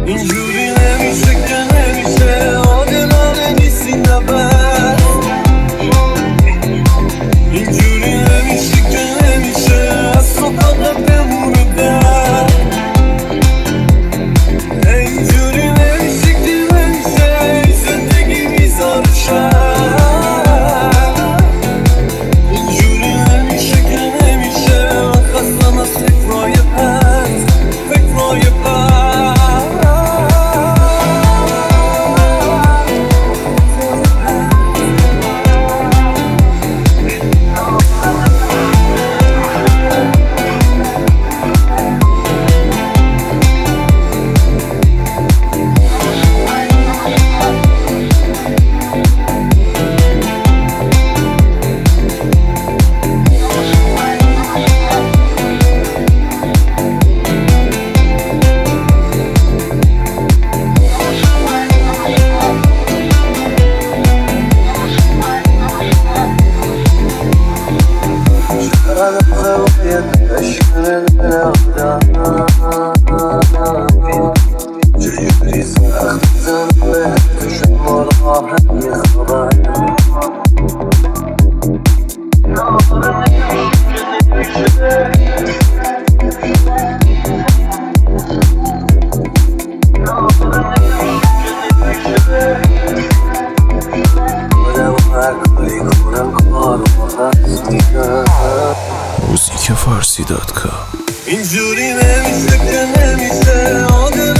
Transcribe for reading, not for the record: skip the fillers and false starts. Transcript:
اینجوری نمیشه که نمیشه، عادلانه نیستی نبست. اینجوری نمیشه که نمیشه، از تو فقط بمونه بر. اینجوری نمیشه که نمیشه، زندگی میذاره شر. اینجوری نمیشه که نمیشه، من خستم از فکرهای پس، فکرهای پس. چجوری سخت زن به تو شما راحت میخوابم. آدم هر کاری کنم کار پس میکنم. موزیک فارسی.com. اینجوری نمیشه که نمیشه،